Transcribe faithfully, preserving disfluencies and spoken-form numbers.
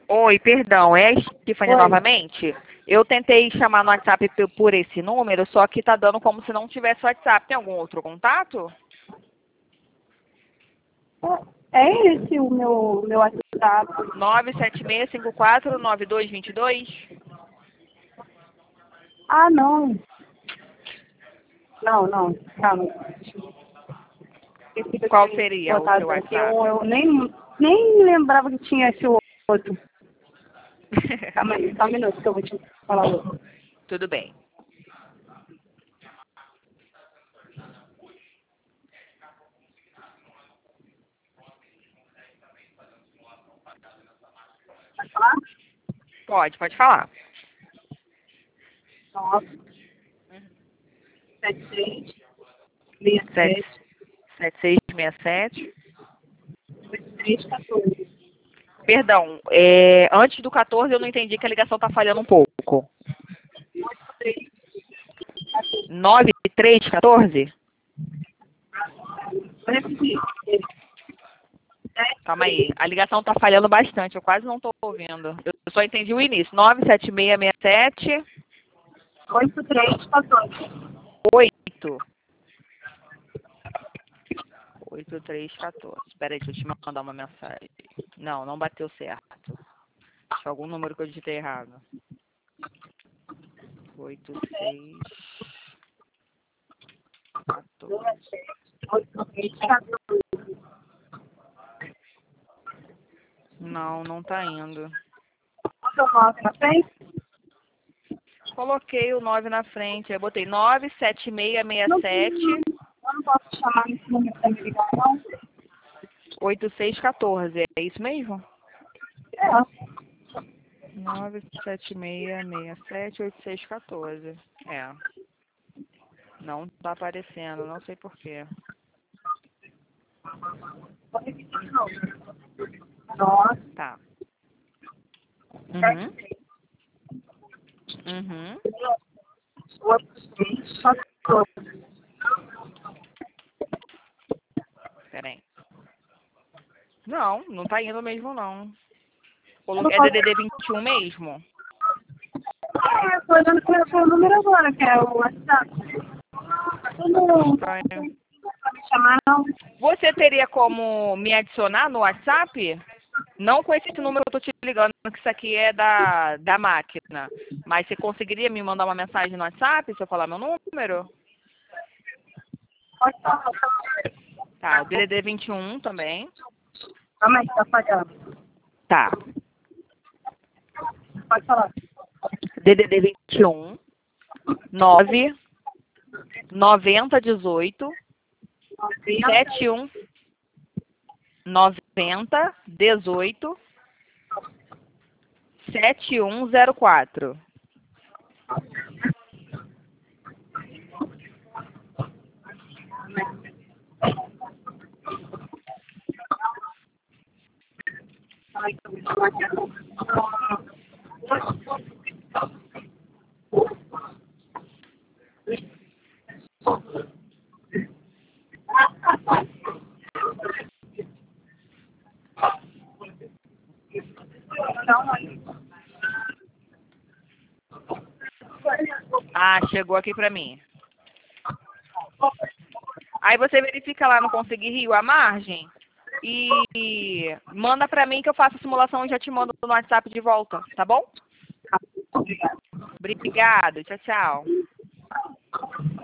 Oi, perdão, é a Stephanie Oi. novamente? Eu tentei chamar no WhatsApp p- por esse número, só que tá dando como se não tivesse WhatsApp. Tem algum outro contato? É esse o meu, meu WhatsApp. nove sete seis cinco quatro nove dois dois dois. Ah, não. Não, não. Calma. Esqueci que eu Qual tinha seria o seu botado aqui. WhatsApp? Eu, eu nem, nem lembrava que tinha esse outro. Calma aí, só um minuto que eu vou te falar o outro. Tudo bem. Pode falar? Pode, pode falar. nove, sete seis, seis Sete sete, sete seis seis sete. oito três um quatro. Perdão, é, antes do quatorze eu não entendi que a ligação tá falhando um pouco. nove três um quatro? Vou repetir. Calma aí, a ligação tá falhando bastante, eu quase não tô ouvindo. Eu só entendi o início. nove sete seis seis sete oito três um quatro. oito. oito três um quatro. Espera aí, deixa eu te mandar uma mensagem. Não, não bateu certo. Acho que algum número que eu digitei errado. oito seis quatro. oito três um quatro. Não, não tá indo. Bota o nove na frente? Coloquei o nove na frente, aí botei nove sete seis seis sete Eu não posso chamar nesse número para me ligar, não? oito seis um quatro. É isso mesmo? É. nove sete seis seis sete oito seis um quatro. É. Não tá aparecendo, não sei porquê. Vou repetir de novo. nove, Tá. sete, Uhum. Uhum. oito três quatro. Peraí. Não, não tá indo mesmo, não. Eu não Coloquei, é posso... D D D vinte e um mesmo? É, eu tô olhando para o seu número agora, que é o WhatsApp. Eu não... Estranho. Pode me chamar, não? Você teria como me adicionar no WhatsApp? Não com esse número que eu tô te ligando, que isso aqui é da, da máquina. Mas você conseguiria me mandar uma mensagem no WhatsApp se eu falar meu número? Pode falar. Tá, o D D D vinte e um também. Calma aí, tá falhando. Tá. Pode falar. D D D vinte e um, nove, noventa, dezoito, sete um, noventa, dezoito, sete um zero quatro. Ah, chegou aqui pra mim. Aí você verifica lá no Conseguir Rio a margem e manda pra mim que eu faço a simulação e já te mando no WhatsApp de volta, tá bom? Obrigado. Tchau, tchau.